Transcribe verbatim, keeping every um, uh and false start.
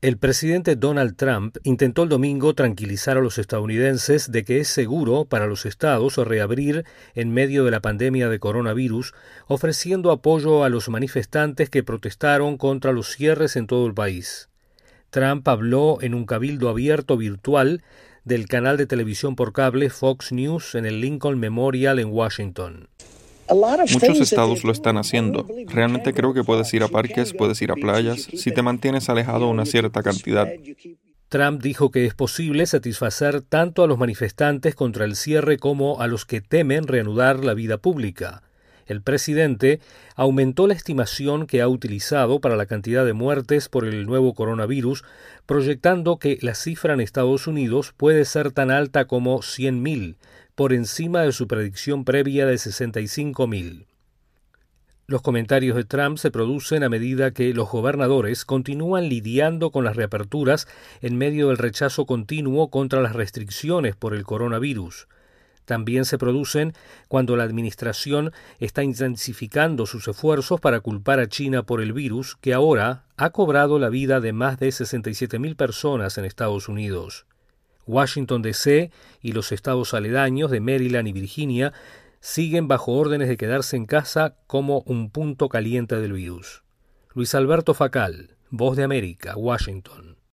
El presidente Donald Trump intentó el domingo tranquilizar a los estadounidenses de que es seguro para los estados reabrir en medio de la pandemia de coronavirus, ofreciendo apoyo a los manifestantes que protestaron contra los cierres en todo el país. Trump habló en un cabildo abierto virtual del canal de televisión por cable Fox News en el Lincoln Memorial en Washington. Muchos estados lo están haciendo. Realmente creo que puedes ir a parques, puedes ir a playas, si te mantienes alejado una cierta cantidad. Trump dijo que es posible satisfacer tanto a los manifestantes contra el cierre como a los que temen reanudar la vida pública. El presidente aumentó la estimación que ha utilizado para la cantidad de muertes por el nuevo coronavirus, proyectando que la cifra en Estados Unidos puede ser tan alta como cien mil, por encima de su predicción previa de sesenta y cinco mil. Los comentarios de Trump se producen a medida que los gobernadores continúan lidiando con las reaperturas en medio del rechazo continuo contra las restricciones por el coronavirus. También se producen cuando la administración está intensificando sus esfuerzos para culpar a China por el virus, que ahora ha cobrado la vida de más de sesenta y siete mil personas en Estados Unidos. Washington D C y los estados aledaños de Maryland y Virginia siguen bajo órdenes de quedarse en casa como un punto caliente del virus. Luis Alberto Facal, Voz de América, Washington.